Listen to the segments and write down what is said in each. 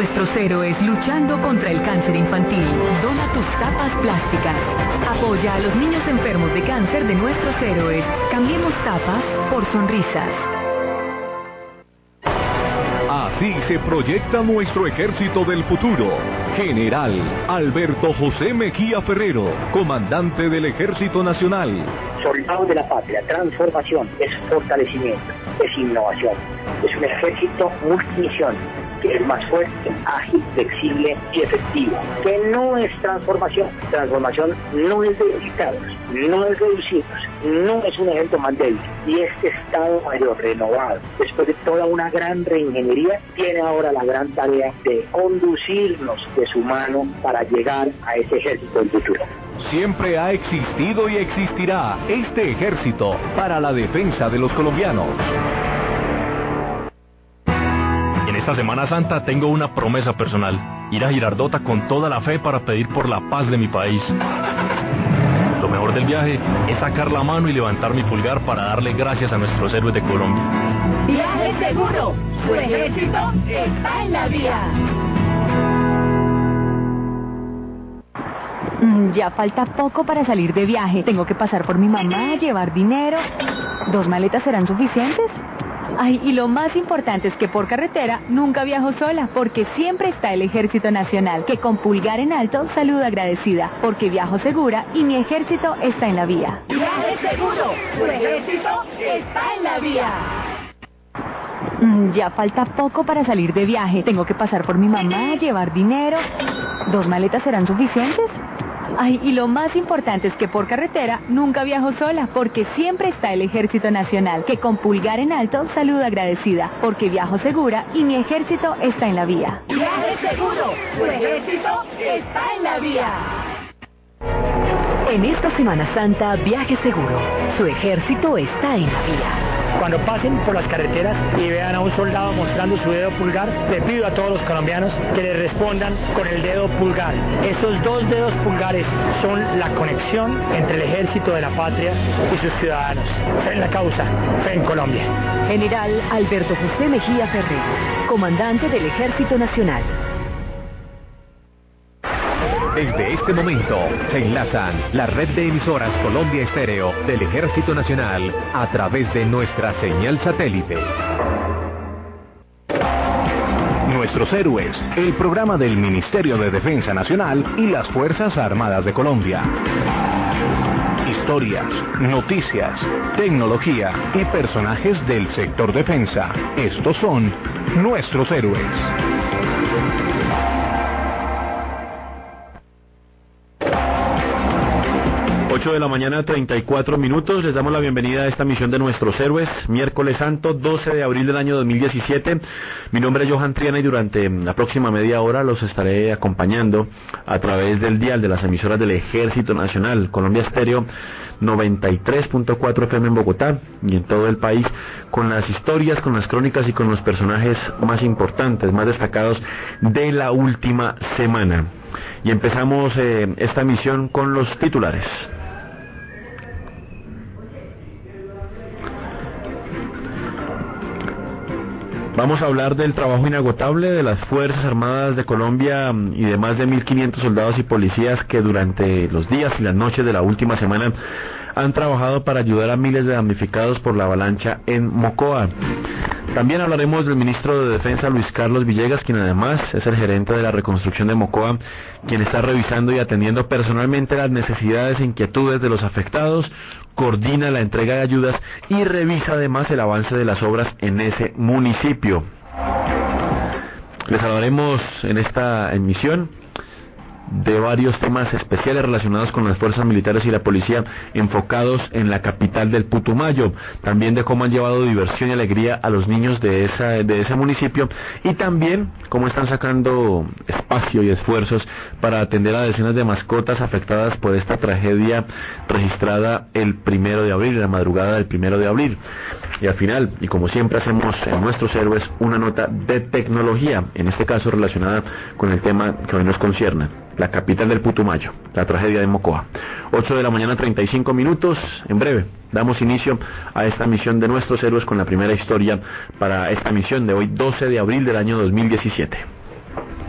nuestros héroes luchando contra el cáncer infantil. Dona tus tapas plásticas. Apoya a los niños enfermos de cáncer de nuestros héroes. Cambiemos tapas por sonrisas. Así se proyecta nuestro ejército del futuro. General Alberto José Mejía Ferrero, comandante del Ejército Nacional. Soldados de la patria, transformación, es fortalecimiento, es innovación. Es un ejército multimisión, que es más fuerte, ágil, flexible y efectivo. Que no es transformación. Transformación no es debilitarnos, no es reducirnos, no es un ejército más débil. Y este Estado Mayor renovado, después de toda una gran reingeniería, tiene ahora la gran tarea de conducirnos de su mano para llegar a ese ejército del futuro. Siempre ha existido y existirá este ejército para la defensa de los colombianos. En esta Semana Santa tengo una promesa personal: ir a Girardota con toda la fe para pedir por la paz de mi país. Lo mejor del viaje es sacar la mano y levantar mi pulgar para darle gracias a nuestros héroes de Colombia. Viaje seguro, su ejército está en la vía. Ya falta poco para salir de viaje. Tengo que pasar por mi mamá, llevar dinero. ¿2 maletas serán suficientes? Ay, y lo más importante es que por carretera nunca viajo sola, porque siempre está el Ejército Nacional, que con pulgar en alto saluda agradecida, porque viajo segura y mi ejército está en la vía. Viaje seguro, su ejército está en la vía. Ya falta poco para salir de viaje. Tengo que pasar por mi mamá, llevar dinero. ¿2 maletas serán suficientes? Ay, y lo más importante es que por carretera nunca viajo sola, porque siempre está el Ejército Nacional, que con pulgar en alto saluda agradecida, porque viajo segura y mi ejército está en la vía. Viaje seguro, su ejército está en la vía. En esta Semana Santa, viaje seguro. Su ejército está en la vía. Cuando pasen por las carreteras y vean a un soldado mostrando su dedo pulgar, le pido a todos los colombianos que le respondan con el dedo pulgar. Estos 2 dedos pulgares son la conexión entre el ejército de la patria y sus ciudadanos. Fe en la causa, fe en Colombia. General Alberto José Mejía Ferrero, comandante del Ejército Nacional. Desde este momento se enlazan la red de emisoras Colombia Estéreo del Ejército Nacional a través de nuestra señal satélite. Nuestros héroes, el programa del Ministerio de Defensa Nacional y las Fuerzas Armadas de Colombia. Historias, noticias, tecnología y personajes del sector defensa. Estos son nuestros héroes. 8 de la mañana, 34 minutos. Les damos la bienvenida a esta misión de nuestros héroes. Miércoles Santo, 12 de abril del año 2017. Mi nombre es Johan Triana y durante la próxima media hora los estaré acompañando a través del dial de las emisoras del Ejército Nacional. Colombia Estéreo 93.4 FM en Bogotá y en todo el país, con las historias, con las crónicas y con los personajes más importantes, más destacados de la última semana. Y empezamos esta misión con los titulares. Vamos a hablar del trabajo inagotable de las Fuerzas Armadas de Colombia y de más de 1.500 soldados y policías que durante los días y las noches de la última semana han trabajado para ayudar a miles de damnificados por la avalancha en Mocoa. También hablaremos del ministro de Defensa, Luis Carlos Villegas, quien además es el gerente de la reconstrucción de Mocoa, quien está revisando y atendiendo personalmente las necesidades e inquietudes de los afectados, coordina la entrega de ayudas y revisa además el avance de las obras en ese municipio. Les hablaremos en esta emisión de varios temas especiales relacionados con las fuerzas militares y la policía enfocados en la capital del Putumayo, también de cómo han llevado diversión y alegría a los niños de ese municipio y también cómo están sacando espacio y esfuerzos para atender a decenas de mascotas afectadas por esta tragedia registrada el 1 de abril, la madrugada del 1 de abril. Y al final, y como siempre hacemos en nuestros héroes, una nota de tecnología, en este caso relacionada con el tema que hoy nos concierne, la capital del Putumayo, la tragedia de Mocoa. 8 de la mañana, 35 minutos. En breve damos inicio a esta misión de nuestros héroes con la primera historia para esta misión de hoy, 12 de abril del año 2017.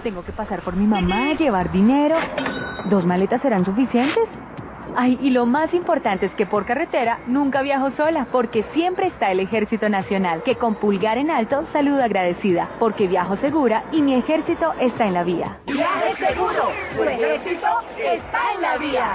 tengo que pasar por mi mamá, llevar dinero. ¿2 maletas serán suficientes? Ay, y lo más importante es que por carretera nunca viajo sola, porque siempre está el Ejército Nacional, que con pulgar en alto saluda agradecida, porque viajo segura y mi ejército está en la vía. Viaje seguro, su ejército está en la vía.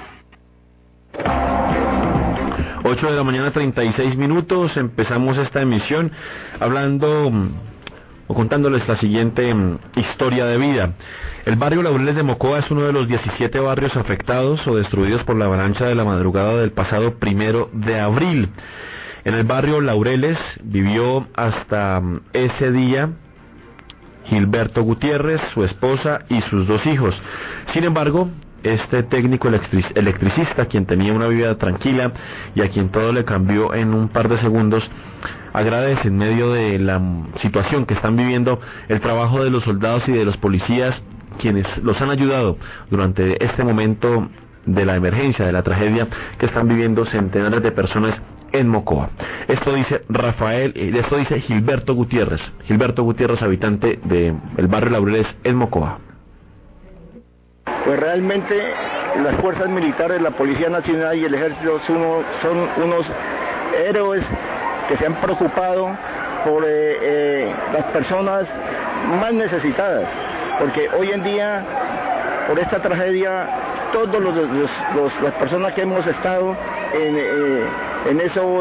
8 de la mañana, 36 minutos. Empezamos esta emisión hablando o contándoles la siguiente historia de vida. El barrio Laureles de Mocoa es uno de los 17 barrios afectados o destruidos por la avalancha de la madrugada del pasado 1 de abril. En el barrio Laureles vivió hasta ese día Gilberto Gutiérrez, su esposa y sus 2 hijos. Sin embargo, este técnico electricista, quien tenía una vida tranquila y a quien todo le cambió en un par de segundos, agradece en medio de la situación que están viviendo el trabajo de los soldados y de los policías, quienes los han ayudado durante este momento de la emergencia, de la tragedia que están viviendo centenares de personas en Mocoa. Esto dice Gilberto Gutiérrez, habitante del barrio Laureles en Mocoa. Pues realmente las fuerzas militares, la Policía Nacional y el Ejército son unos héroes que se han preocupado por las personas más necesitadas, porque hoy en día, por esta tragedia, todas las personas que hemos estado en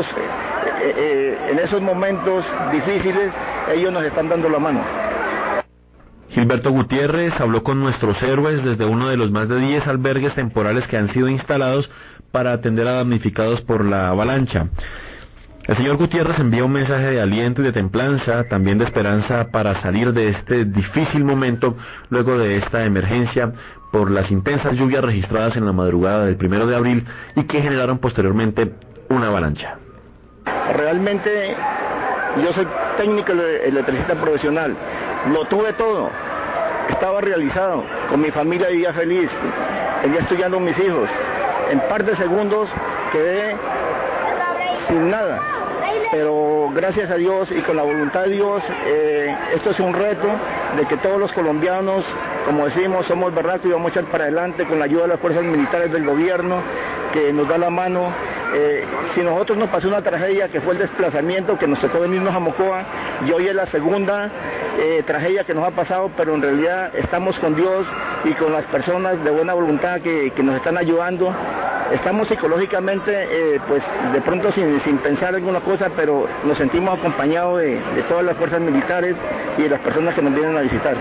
esos momentos difíciles, ellos nos están dando la mano. Gilberto Gutiérrez habló con nuestros héroes desde uno de los más de 10 albergues temporales que han sido instalados para atender a damnificados por la avalancha. El señor Gutiérrez envía un mensaje de aliento y de templanza, también de esperanza para salir de este difícil momento luego de esta emergencia por las intensas lluvias registradas en la madrugada del 1 de abril y que generaron posteriormente una avalancha. Realmente yo soy técnico electricista profesional, lo tuve todo, estaba realizado, con mi familia vivía feliz, venía estudiando mis hijos, en par de segundos quedé sin nada, pero gracias a Dios y con la voluntad de Dios, esto es un reto de que todos los colombianos, como decimos, somos berracos y vamos a echar para adelante con la ayuda de las fuerzas militares del gobierno, que nos da la mano. Si nosotros nos pasó una tragedia que fue el desplazamiento, que nos tocó venirnos a Mocoa, y hoy es la segunda tragedia que nos ha pasado, pero en realidad estamos con Dios y con las personas de buena voluntad que nos están ayudando. Estamos psicológicamente, pues de pronto sin pensar alguna cosa, pero nos sentimos acompañados de todas las fuerzas militares y de las personas que nos vienen a visitar.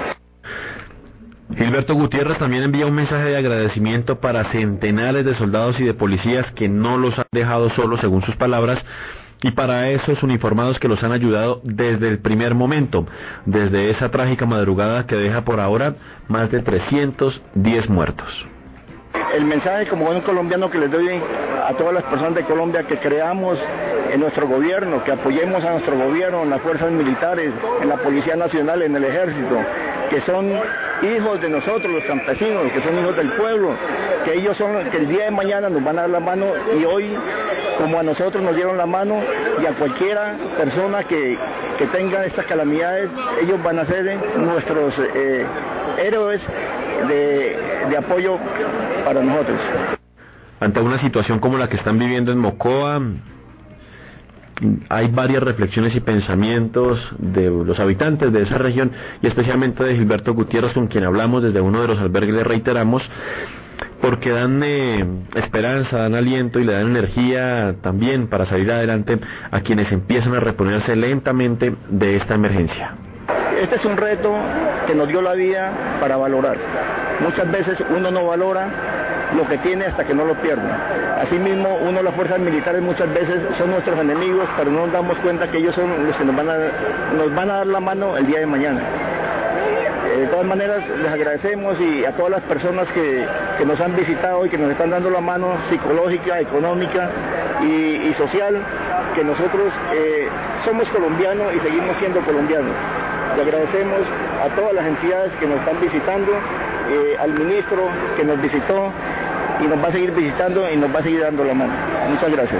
Gilberto Gutiérrez también envía un mensaje de agradecimiento para centenares de soldados y de policías que no los han dejado solos, según sus palabras, y para esos uniformados que los han ayudado desde el primer momento, desde esa trágica madrugada que deja por ahora más de 310 muertos. El mensaje como buen colombiano que les doy a todas las personas de Colombia, que creamos en nuestro gobierno, que apoyemos a nuestro gobierno, en las fuerzas militares, en la Policía Nacional, en el Ejército, que son hijos de nosotros, los campesinos, que son hijos del pueblo, que ellos son los que el día de mañana nos van a dar la mano, y hoy, como a nosotros nos dieron la mano, y a cualquiera persona que tenga estas calamidades, ellos van a ser nuestros héroes de apoyo para nosotros. Ante una situación como la que están viviendo en Mocoa, hay varias reflexiones y pensamientos de los habitantes de esa región y especialmente de Gilberto Gutiérrez, con quien hablamos desde uno de los albergues, le reiteramos, porque dan esperanza, dan aliento y le dan energía también para salir adelante a quienes empiezan a reponerse lentamente de esta emergencia. Este es un reto que nos dio la vida para valorar. Muchas veces uno no valora lo que tiene hasta que no lo pierde. Asimismo, las fuerzas militares muchas veces son nuestros enemigos, pero no nos damos cuenta que ellos son los que nos van a dar la mano el día de mañana. De todas maneras, les agradecemos y a todas las personas que nos han visitado y que nos están dando la mano psicológica, económica y social, que nosotros somos colombianos y seguimos siendo colombianos. Le agradecemos a todas las entidades que nos están visitando, al ministro que nos visitó y nos va a seguir visitando y nos va a seguir dando la mano. Muchas gracias.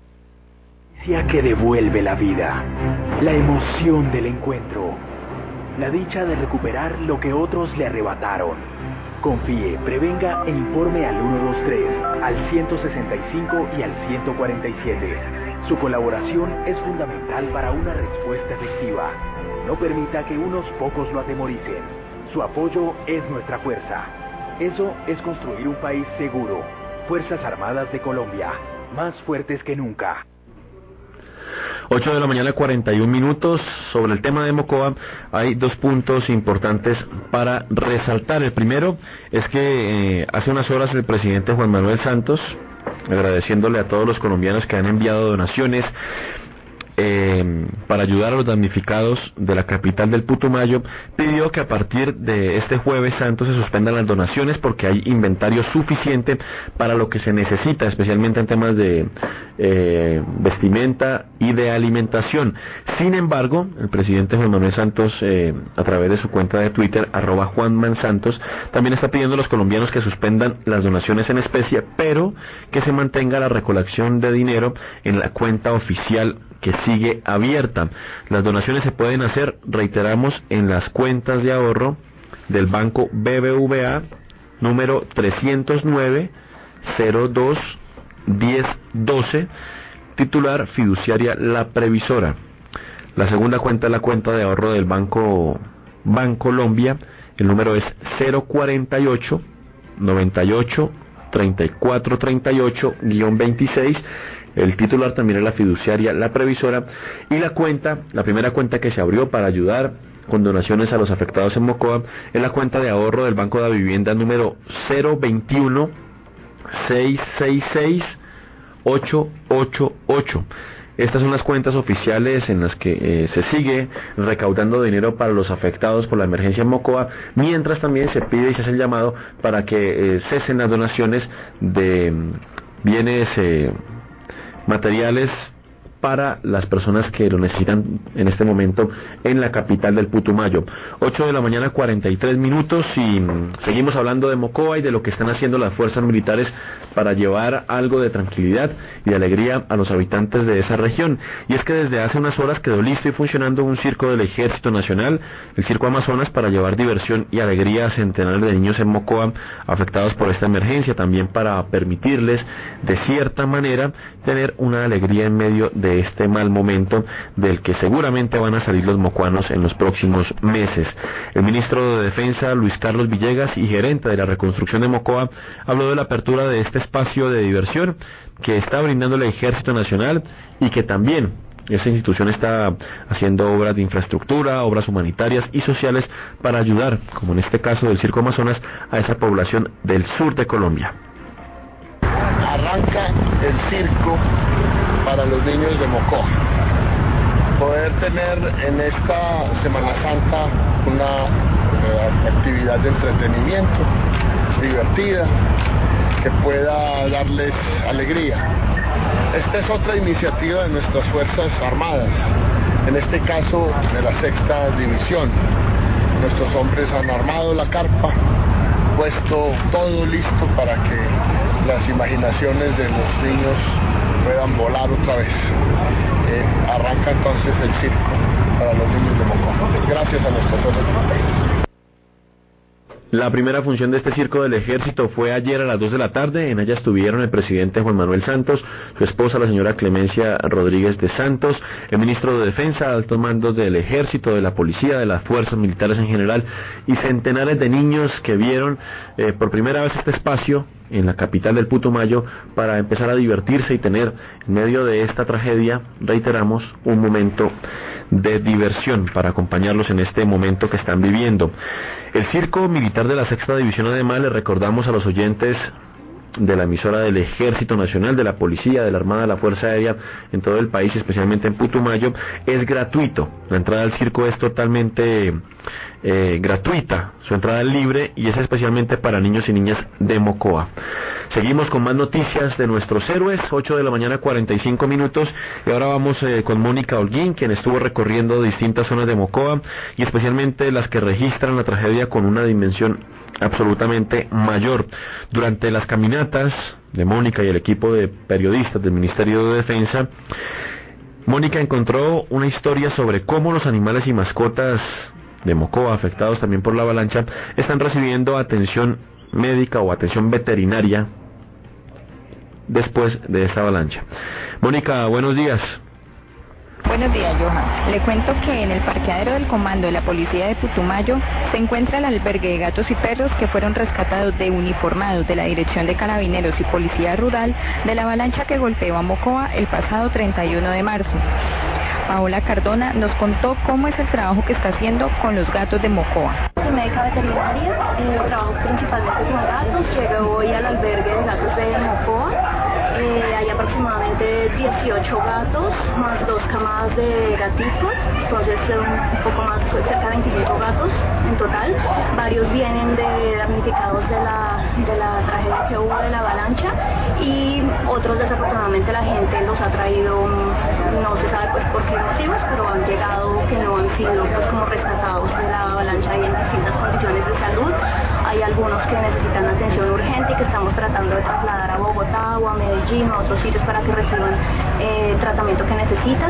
Que devuelve la vida, la emoción del encuentro. la dicha de recuperar lo que otros le arrebataron. Confíe, prevenga e informe al 123, al 165 y al 147. Su colaboración es fundamental para una respuesta efectiva. No permita que unos pocos lo atemoricen. Su apoyo es nuestra fuerza. Eso es construir un país seguro. Fuerzas Armadas de Colombia, más fuertes que nunca. 8 de la mañana, 41 minutos. Sobre el tema de Mocoa hay dos puntos importantes para resaltar. El primero es que hace unas horas el presidente Juan Manuel Santos, agradeciéndole a todos los colombianos que han enviado donaciones para ayudar a los damnificados de la capital del Putumayo, pidió que a partir de este jueves santo se suspendan las donaciones porque hay inventario suficiente para lo que se necesita, especialmente en temas de vestimenta y de alimentación. Sin embargo, el presidente Juan Manuel Santos, a través de su cuenta de Twitter, @JuanManSantos, también está pidiendo a los colombianos que suspendan las donaciones en especie, pero que se mantenga la recolección de dinero en la cuenta oficial que sigue abierta. Las donaciones se pueden hacer, reiteramos, en las cuentas de ahorro del banco BBVA, número 309 02 1012, titular fiduciaria La Previsora. La segunda cuenta es la cuenta de ahorro del banco Bancolombia, el número es 048 98 34 38-26. El titular también es la fiduciaria La Previsora, y la primera cuenta que se abrió para ayudar con donaciones a los afectados en Mocoa es la cuenta de ahorro del Banco de la Vivienda número 021 666 888. Estas son las cuentas oficiales en las que se sigue recaudando dinero para los afectados por la emergencia en Mocoa, mientras también se pide y se hace el llamado para que cesen las donaciones de bienes materiales para las personas que lo necesitan en este momento en la capital del Putumayo. 8 de la mañana, 43 minutos, y seguimos hablando de Mocoa y de lo que están haciendo las fuerzas militares para llevar algo de tranquilidad y de alegría a los habitantes de esa región. Y es que desde hace unas horas quedó listo y funcionando un circo del Ejército Nacional, el Circo Amazonas, para llevar diversión y alegría a centenares de niños en Mocoa afectados por esta emergencia, también para permitirles de cierta manera tener una alegría en medio de este mal momento del que seguramente van a salir los mocoanos en los próximos meses. El ministro de Defensa, Luis Carlos Villegas, y gerente de la reconstrucción de Mocoa, habló de la apertura de este espacio de diversión que está brindando el Ejército Nacional y que también esta institución está haciendo obras de infraestructura, obras humanitarias y sociales para ayudar, como en este caso del Circo Amazonas, a esa población del sur de Colombia. Arranca el circo para los niños de Mocoa. Poder tener en esta Semana Santa una actividad de entretenimiento divertida que pueda darles alegría. Esta es otra iniciativa de nuestras Fuerzas Armadas, en este caso de la 6ª División. Nuestros hombres han armado la carpa, puesto todo listo para que las imaginaciones de los niños puedan volar otra vez. Arranca entonces el circo para los niños de Mocoa. Gracias a nuestras fuerzas militares. La primera función de este circo del Ejército fue ayer a las 2 de la tarde. En ella estuvieron el presidente Juan Manuel Santos, su esposa la señora Clemencia Rodríguez de Santos, el ministro de Defensa, altos mandos del Ejército, de la Policía, de las fuerzas militares en general, y centenares de niños que vieron por primera vez este espacio en la capital del Putumayo para empezar a divertirse y tener en medio de esta tragedia, reiteramos, un momento de diversión para acompañarlos en este momento que están viviendo. El circo militar de la 6ª División, además, le recordamos a los oyentes de la emisora del Ejército Nacional, de la Policía, de la Armada, de la Fuerza Aérea en todo el país, especialmente en Putumayo, es gratuito. La entrada al circo es totalmente gratuita, su entrada es libre y es especialmente para niños y niñas de Mocoa. Seguimos con más noticias de nuestros héroes. 8 de la mañana, 45 minutos, y ahora vamos con Mónica Holguín, quien estuvo recorriendo distintas zonas de Mocoa y especialmente las que registran la tragedia con una dimensión absolutamente mayor. Durante las caminatas de Mónica y el equipo de periodistas del Ministerio de Defensa, Mónica encontró una historia sobre cómo los animales y mascotas de Mocoa, afectados también por la avalancha, están recibiendo atención médica o atención veterinaria después de esta avalancha. Mónica, buenos días. Buenos días, Johan. Le cuento que en el parqueadero del comando de la policía de Putumayo se encuentra el albergue de gatos y perros que fueron rescatados de uniformados de la Dirección de Carabineros y Policía Rural de la avalancha que golpeó a Mocoa el pasado 31 de marzo. Paola Cardona nos contó cómo es el trabajo que está haciendo con los gatos de Mocoa. Soy médica veterinaria, trabajo principalmente con gatos, llego hoy al albergue de gatos de Mocoa. Hay aproximadamente 18 gatos, más 2 camadas de gatitos, entonces un poco más, cerca de 25 gatos en total. Varios vienen de damnificados de la tragedia que hubo de la avalancha y otros desafortunadamente la gente los ha traído, no se sabe pues por qué motivos, pero han llegado que no han sido pues como rescatados de la avalancha y en distintas condiciones de salud. Hay algunos que necesitan atención urgente y que estamos tratando de trasladar a Bogotá o a Medellín o a otros sitios para que reciban tratamiento que necesitan.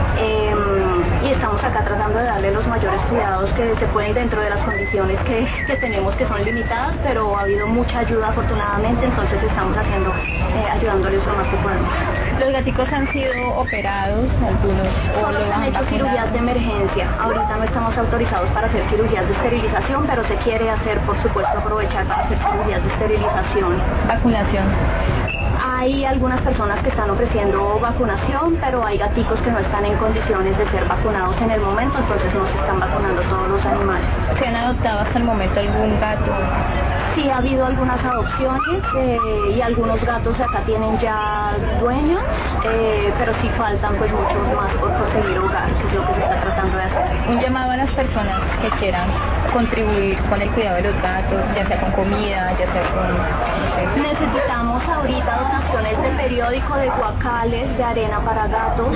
Y estamos acá tratando de darle los mayores cuidados que se pueden dentro de las condiciones que tenemos, que son limitadas, pero ha habido mucha ayuda afortunadamente, entonces estamos ayudándoles lo más que podemos. ¿Los gaticos han sido operados, algunos? Solo se han hecho cirugías de emergencia. Ahorita no estamos autorizados para hacer cirugías de esterilización, pero se quiere hacer, por supuesto, aprovechar para hacer cirugías de esterilización. ¿Vacunación? Hay algunas personas que están ofreciendo vacunación, pero hay gaticos que no están en condiciones de ser vacunados en el momento, entonces no se están vacunando todos los animales. ¿Se han adoptado hasta el momento algún gato? Sí, ha habido algunas adopciones y algunos gatos acá tienen ya dueños, pero sí faltan pues muchos más por conseguir hogar, que es lo que se está tratando de hacer. Un llamado a las personas que quieran contribuir con el cuidado de los gatos, ya sea con comida, ya sea con... Necesitamos ahorita donaciones de periódico, de guacales, de arena para gatos,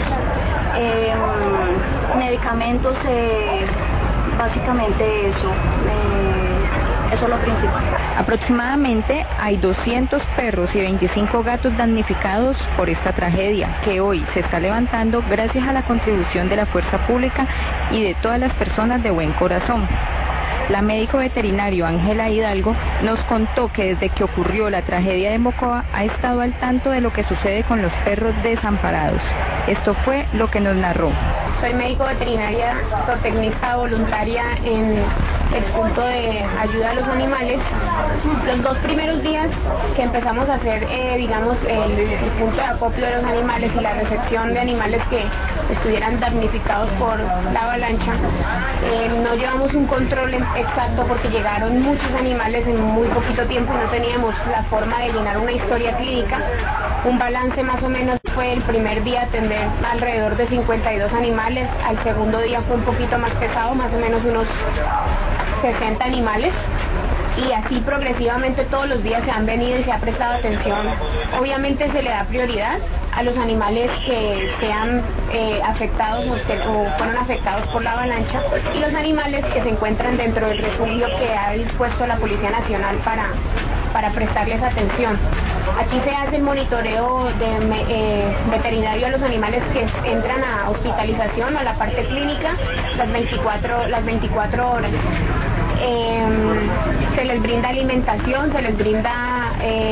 medicamentos, básicamente eso. Eso es lo principal. Aproximadamente hay 200 perros y 25 gatos damnificados por esta tragedia, que hoy se está levantando gracias a la contribución de la fuerza pública y de todas las personas de buen corazón. La médico veterinario Ángela Hidalgo nos contó que desde que ocurrió la tragedia de Mocoa ha estado al tanto de lo que sucede con los perros desamparados. Esto fue lo que nos narró. Soy médico veterinaria, zootecnista voluntaria en el punto de ayuda a los animales. Los 2 primeros días que empezamos a hacer, digamos, el punto de acopio de los animales y la recepción de animales que estuvieran damnificados por la avalancha, no llevamos un control exacto porque llegaron muchos animales en muy poquito tiempo, no teníamos la forma de llenar una historia clínica. Un balance más o menos fue el primer día atender alrededor de 52 animales, al segundo día fue un poquito más pesado, más o menos unos 60 animales. Y así progresivamente todos los días se han venido y se ha prestado atención. Obviamente se le da prioridad a los animales que sean afectados o fueron afectados por la avalancha y los animales que se encuentran dentro del refugio que ha dispuesto la Policía Nacional para prestarles atención. Aquí se hace el monitoreo veterinario a los animales que entran a hospitalización o a la parte clínica las 24 horas. Se les brinda alimentación, se les brinda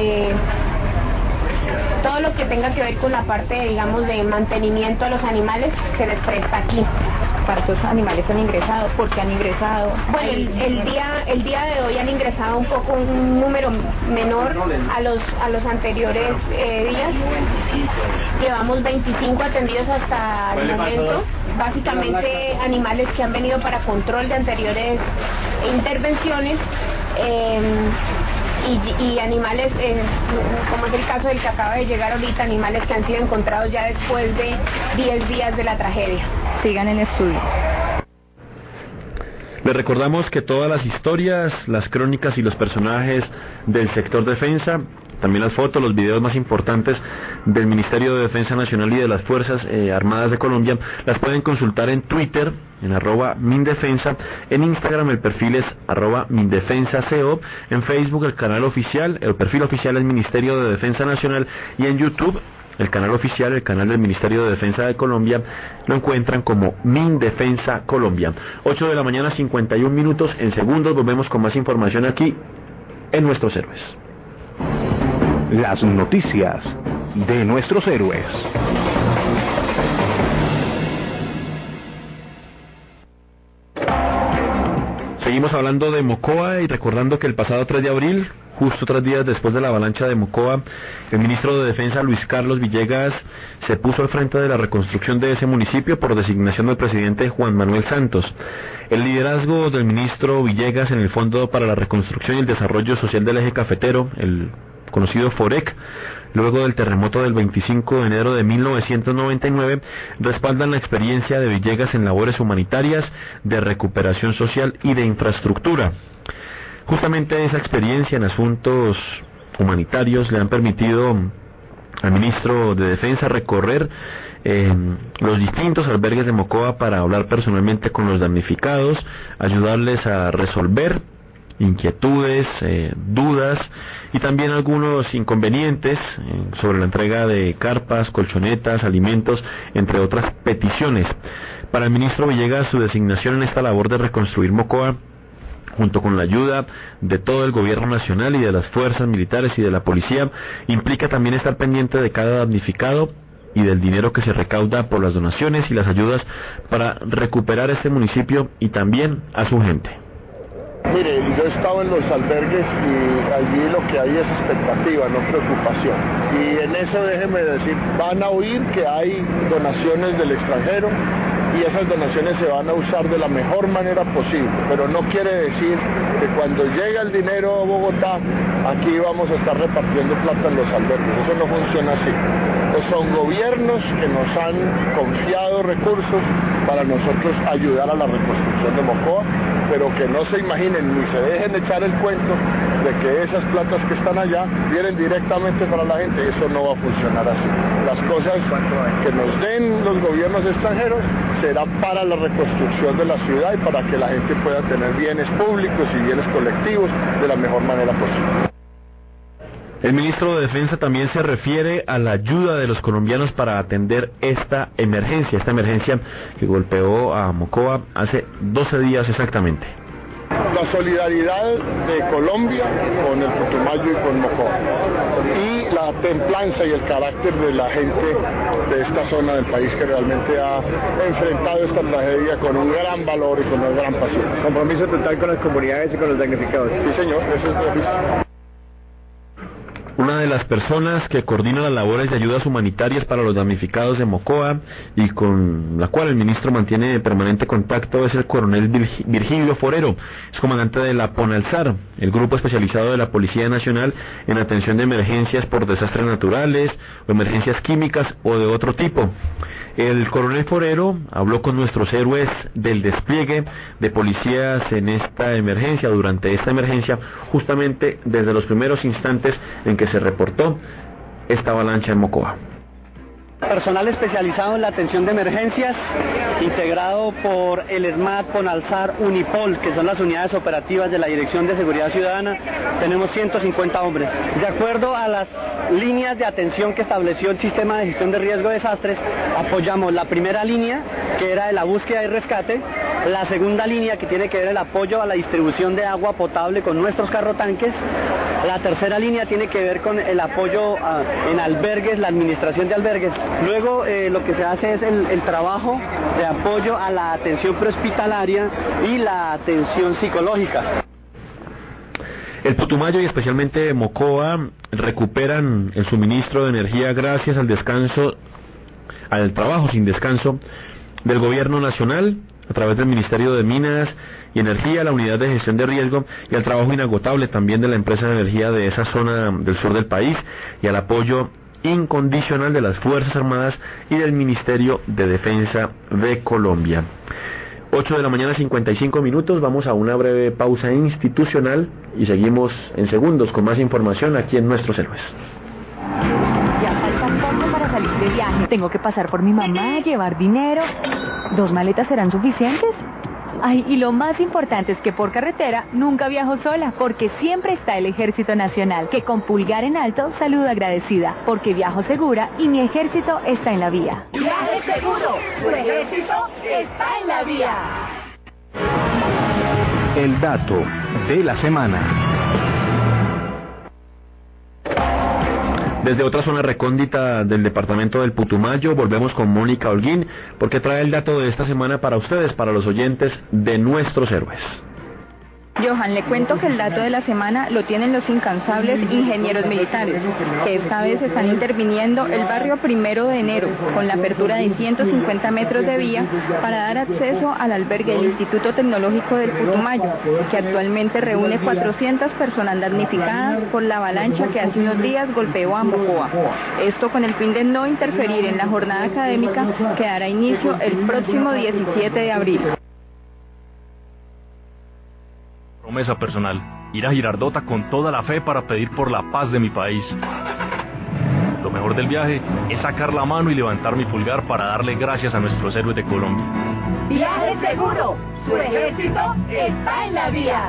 todo lo que tenga que ver con la parte, digamos, de mantenimiento a los animales, se les presta aquí. ¿Cuántos animales han ingresado? ¿Por qué han ingresado? Bueno, el día de hoy han ingresado un número menor a los anteriores días. Llevamos 25 atendidos hasta el momento. Básicamente animales que han venido para control de anteriores intervenciones. Y animales, como es el caso del que acaba de llegar ahorita, animales que han sido encontrados ya después de 10 días de la tragedia. Sigan en estudio. Les recordamos que todas las historias, las crónicas y los personajes del sector defensa, también las fotos, los videos más importantes del Ministerio de Defensa Nacional y de las Fuerzas Armadas de Colombia, las pueden consultar en Twitter, en @mindefensa, en Instagram el perfil es @mindefensaco, en Facebook el canal oficial, el perfil oficial es Ministerio de Defensa Nacional y en YouTube el canal oficial, el canal del Ministerio de Defensa de Colombia, lo encuentran como Mindefensa Colombia. 8 de la mañana, 51 minutos. En segundos volvemos con más información aquí en Nuestros Héroes. Las noticias de nuestros héroes. Seguimos hablando de Mocoa y recordando que el pasado 3 de abril, justo 3 días después de la avalancha de Mocoa, el ministro de Defensa Luis Carlos Villegas se puso al frente de la reconstrucción de ese municipio por designación del presidente Juan Manuel Santos. El liderazgo del ministro Villegas en el Fondo para la Reconstrucción y el Desarrollo Social del Eje Cafetero, el conocido FOREC, luego del terremoto del 25 de enero de 1999, respaldan la experiencia de Villegas en labores humanitarias, de recuperación social y de infraestructura. Justamente esa experiencia en asuntos humanitarios le han permitido al ministro de Defensa recorrer los distintos albergues de Mocoa para hablar personalmente con los damnificados, ayudarles a resolver inquietudes, dudas y también algunos inconvenientes sobre la entrega de carpas, colchonetas, alimentos, entre otras peticiones. Para el ministro Villegas, su designación en esta labor de reconstruir Mocoa, junto con la ayuda de todo el gobierno nacional y de las fuerzas militares y de la policía, implica también estar pendiente de cada damnificado y del dinero que se recauda por las donaciones y las ayudas para recuperar este municipio y también a su gente. Mire, yo he estado en los albergues y allí lo que hay es expectativa, no preocupación. Y en eso déjeme decir, van a oír que hay donaciones del extranjero y esas donaciones se van a usar de la mejor manera posible, pero no quiere decir que cuando llega el dinero a Bogotá, aquí vamos a estar repartiendo plata en los albergues. Eso no funciona así. Son gobiernos que nos han confiado recursos para nosotros ayudar a la reconstrucción de Mocoa, pero que no se imaginen ni se dejen echar el cuento de que esas platas que están allá vienen directamente para la gente. Eso no va a funcionar así. Las cosas que nos den los gobiernos extranjeros será para la reconstrucción de la ciudad y para que la gente pueda tener bienes públicos y bienes colectivos de la mejor manera posible. El ministro de Defensa también se refiere a la ayuda de los colombianos para atender esta emergencia que golpeó a Mocoa hace 12 días exactamente. La solidaridad de Colombia con el Putumayo y con Mocoa, y la templanza y el carácter de la gente de esta zona del país que realmente ha enfrentado esta tragedia con un gran valor y con una gran pasión. Compromiso total con las comunidades y con los damnificados. Sí, señor, eso es preciso. Una de las personas que coordina las labores de ayudas humanitarias para los damnificados de Mocoa y con la cual el ministro mantiene permanente contacto es el coronel Virgilio Forero, es comandante de la PONALSAR, el grupo especializado de la Policía Nacional en atención de emergencias por desastres naturales o emergencias químicas o de otro tipo. El coronel Forero habló con nuestros héroes del despliegue de policías en esta emergencia, durante esta emergencia, justamente desde los primeros instantes en que se reportó esta avalancha en Mocoa. Personal especializado en la atención de emergencias, integrado por el ESMAD, PONALSAR, Unipol, que son las unidades operativas de la Dirección de Seguridad Ciudadana. Tenemos 150 hombres. De acuerdo a las líneas de atención que estableció el Sistema de Gestión de Riesgo de Desastres, apoyamos la primera línea, que era de la búsqueda y rescate, la segunda línea, que tiene que ver el apoyo a la distribución de agua potable con nuestros carrotanques, la tercera línea tiene que ver con el apoyo en albergues, la administración de albergues. Luego lo que se hace es el trabajo de apoyo a la atención prehospitalaria y la atención psicológica. El Putumayo y especialmente Mocoa recuperan el suministro de energía gracias al trabajo sin descanso del gobierno nacional a través del Ministerio de Minas y Energía, la Unidad de Gestión de Riesgo y al trabajo inagotable también de la empresa de energía de esa zona del sur del país y al apoyo incondicional de las Fuerzas Armadas y del Ministerio de Defensa de Colombia. 8 de la mañana, 55 minutos, vamos a una breve pausa institucional y seguimos en segundos con más información aquí en Nuestros Héroes. Ya falta poco para salir de viaje. Tengo que pasar por mi mamá, llevar dinero. ¿2 maletas serán suficientes? Ay, y lo más importante es que por carretera nunca viajo sola, porque siempre está el Ejército Nacional, que con pulgar en alto saluda agradecida, porque viajo segura y mi ejército está en la vía. Viaje seguro, tu ejército está en la vía. El dato de la semana. Desde otra zona recóndita del departamento del Putumayo, volvemos con Mónica Holguín, porque trae el dato de esta semana para ustedes, para los oyentes de nuestros héroes. Johan, le cuento que el dato de la semana lo tienen los incansables ingenieros militares, que esta vez están interviniendo el barrio 1 de enero, con la apertura de 150 metros de vía para dar acceso al albergue del Instituto Tecnológico del Putumayo, que actualmente reúne 400 personas damnificadas por la avalancha que hace unos días golpeó a Mocoa. Esto con el fin de no interferir en la jornada académica que dará inicio el próximo 17 de abril. Promesa personal, ir a Girardota con toda la fe para pedir por la paz de mi país. Lo mejor del viaje es sacar la mano y levantar mi pulgar para darle gracias a nuestros héroes de Colombia. Viaje seguro, tu ejército está en la vía.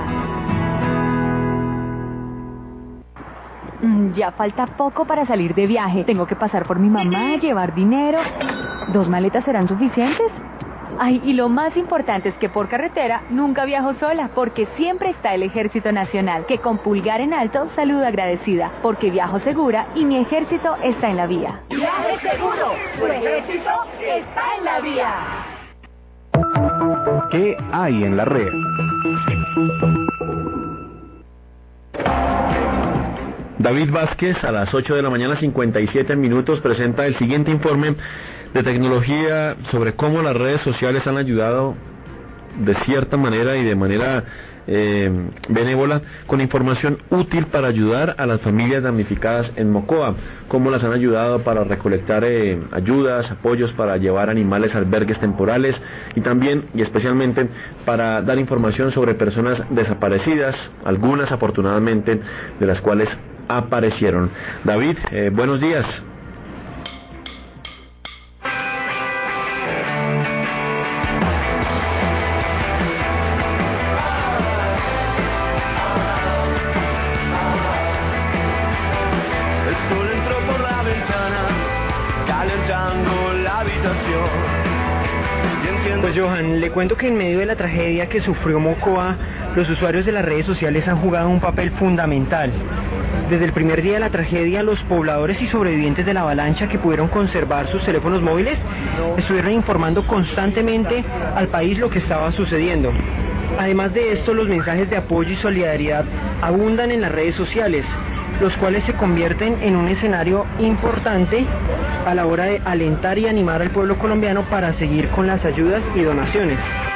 Ya falta poco para salir de viaje. Tengo que pasar por mi mamá, llevar dinero. ¿2 maletas serán suficientes? Ay, y lo más importante es que por carretera nunca viajo sola, porque siempre está el Ejército Nacional, que con pulgar en alto saluda agradecida, porque viajo segura y mi ejército está en la vía. Viaje seguro, tu ejército está en la vía. ¿Qué hay en la red? David Vázquez, a las 8 de la mañana 57 minutos, presenta el siguiente informe de tecnología sobre cómo las redes sociales han ayudado de cierta manera y de manera benévola, con información útil para ayudar a las familias damnificadas en Mocoa, cómo las han ayudado para recolectar ayudas, apoyos para llevar animales a albergues temporales y también y especialmente para dar información sobre personas desaparecidas, algunas afortunadamente de las cuales aparecieron. David, buenos días. Pues Johan, le cuento que en medio de la tragedia que sufrió Mocoa, los usuarios de las redes sociales han jugado un papel fundamental. Desde el primer día de la tragedia, los pobladores y sobrevivientes de la avalancha que pudieron conservar sus teléfonos móviles estuvieron informando constantemente al país lo que estaba sucediendo. Además de esto, los mensajes de apoyo y solidaridad abundan en las redes sociales, los cuales se convierten en un escenario importante a la hora de alentar y animar al pueblo colombiano para seguir con las ayudas y donaciones.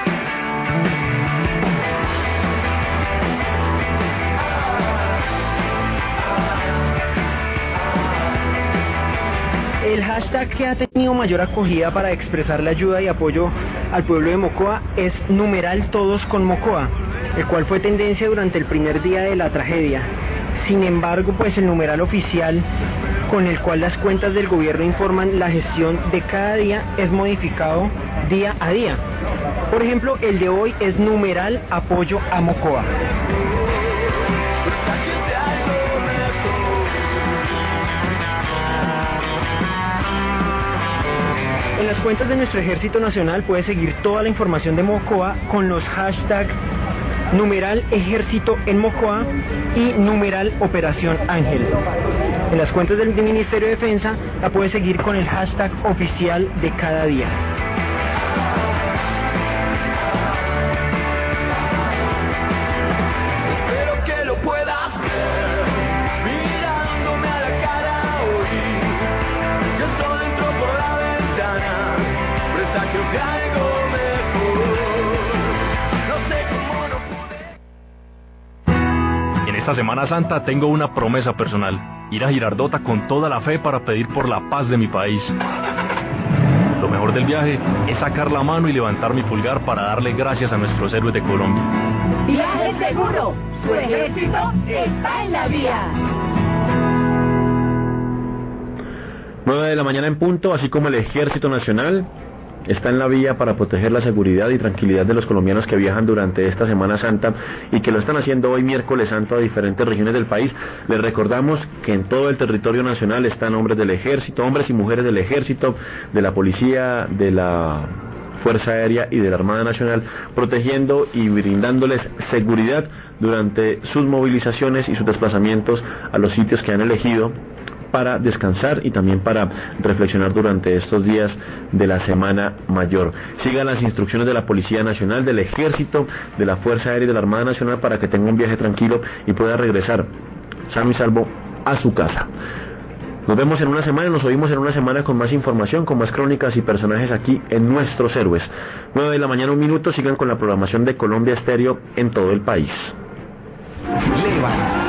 El hashtag que ha tenido mayor acogida para expresar la ayuda y apoyo al pueblo de Mocoa es #TodosConMocoa, el cual fue tendencia durante el primer día de la tragedia. Sin embargo, pues el numeral oficial con el cual las cuentas del gobierno informan la gestión de cada día es modificado día a día. Por ejemplo, el de hoy es numeral apoyo a Mocoa. En las cuentas de nuestro Ejército Nacional puede seguir toda la información de Mocoa con los hashtags numeral Ejército en Mocoa y numeral Operación Ángel. En las cuentas del Ministerio de Defensa la puede seguir con el hashtag oficial de cada día. Espero que lo puedas ver, mirándome a la cara hoy. Yo solo entro por la ventana, presagio de algo mejor. No sé cómo no pude. En esta Semana Santa tengo una promesa personal, ir a Girardota con toda la fe para pedir por la paz de mi país. Lo mejor del viaje es sacar la mano y levantar mi pulgar para darle gracias a nuestros héroes de Colombia. Viaje seguro, tu ejército está en la vía. 9 de la mañana en punto, así como el Ejército Nacional está en la vía para proteger la seguridad y tranquilidad de los colombianos que viajan durante esta Semana Santa y que lo están haciendo hoy miércoles santo a diferentes regiones del país. Les recordamos que en todo el territorio nacional están hombres del ejército, hombres y mujeres del ejército, de la policía, de la Fuerza Aérea y de la Armada Nacional, protegiendo y brindándoles seguridad durante sus movilizaciones y sus desplazamientos a los sitios que han elegido para descansar y también para reflexionar durante estos días de la Semana Mayor. Sigan las instrucciones de la Policía Nacional, del Ejército, de la Fuerza Aérea y de la Armada Nacional para que tenga un viaje tranquilo y pueda regresar sano y salvo a su casa. Nos vemos en una semana, nos oímos en una semana con más información, con más crónicas y personajes aquí en Nuestros Héroes. 9 de la mañana, 1 minuto, sigan con la programación de Colombia Estéreo en todo el país.